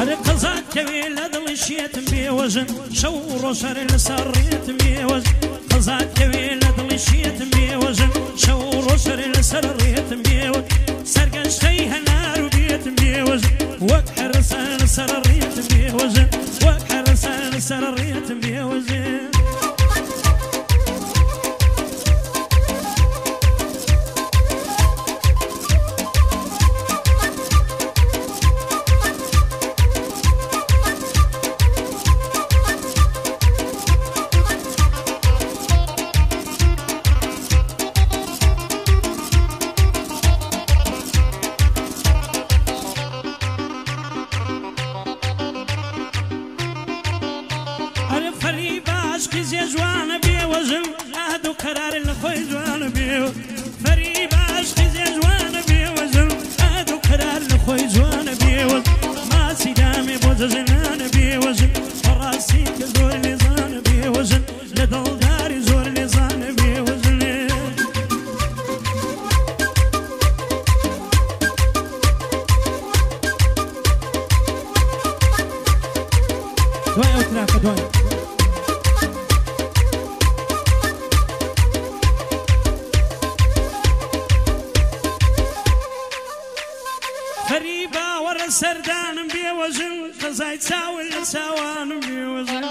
هر قزات كويل دلشيت بيوزن شور وشر سريت بيوزن قزات كويل دلشيت بيوزن شور وشر سريت بيوزن سرقش فيها نار بيت بيوزن وكحر سريت بيوزن وكحر سريت بيوزن جوان بيوزن هادو قرار الخوي جوان بيو فريب عشقي جوان بيوزن هادو قرار الخوي جوان بيوزن ما سيدامي بوزن بيوزن راسي كزور لزان بيوزن لدل داري زور لزان بيوزن دواي اوتراك دواي فريبا ورا سردان بيوزن قزاي تساوي لسوان بيوزن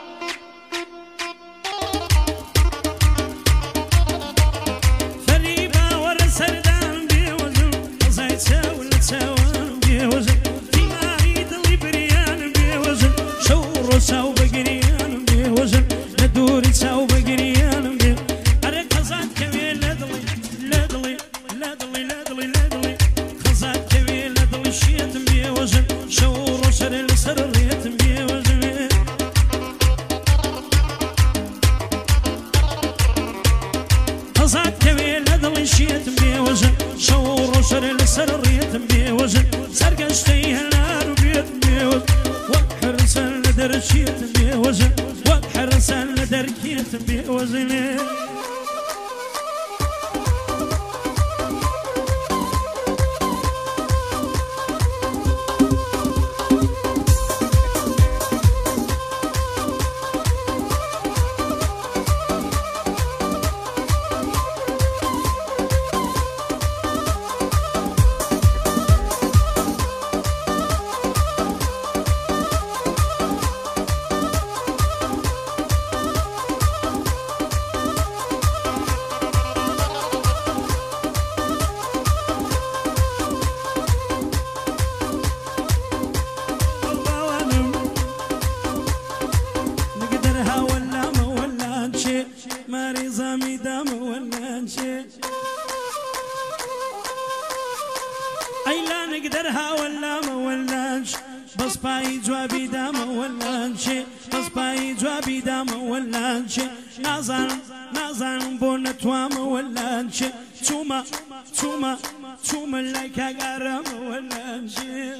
فريبا ورا سردان بيوزن قزاي تساوي لسوان بيوزن في معيد اللي بريان بيوزن شور وساو بقريان بيوزن ندوري تساو بقريان بيوزن أرى قزات كبير لدلي لدلي لدلي لدلي لدلي قزات كبير لدلي شيت بيوزن شور وشر سريت بيوزن قزات كبير لدلي شيت بيوزن شور وشر سريت بيوزن سرقش فيها نار بيت بيوزن وحرس لدرشيت بيوزن وحرس لدركيت بيوزن أيلا نقدرها ولا ما ولانش بس باي جوابي دا ما ولانش بس باي جوابي دا ما ولانش نازن بونتوا ما ولانش توما لك أقرا ما ولانش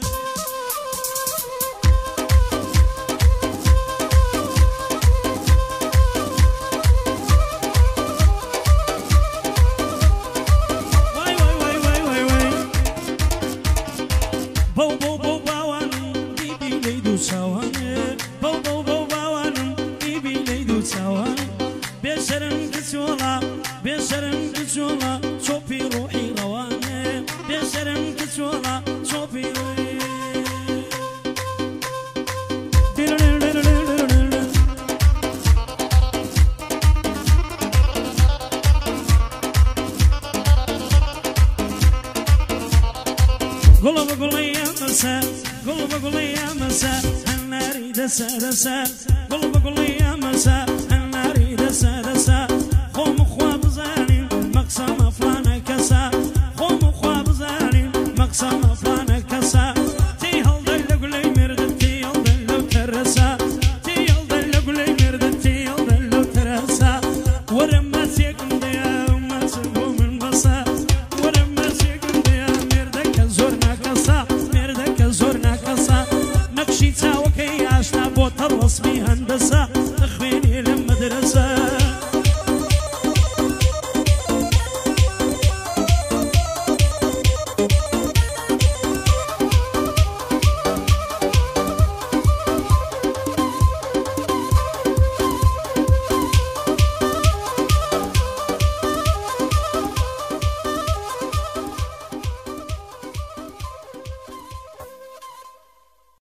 بيشرم كسولا شوفي روحي رواني بيشرم كسولا شوفي روحي قلب يا مساء قلب يا مساء النار دسا دسا قلب يا مساء النار دسا دسا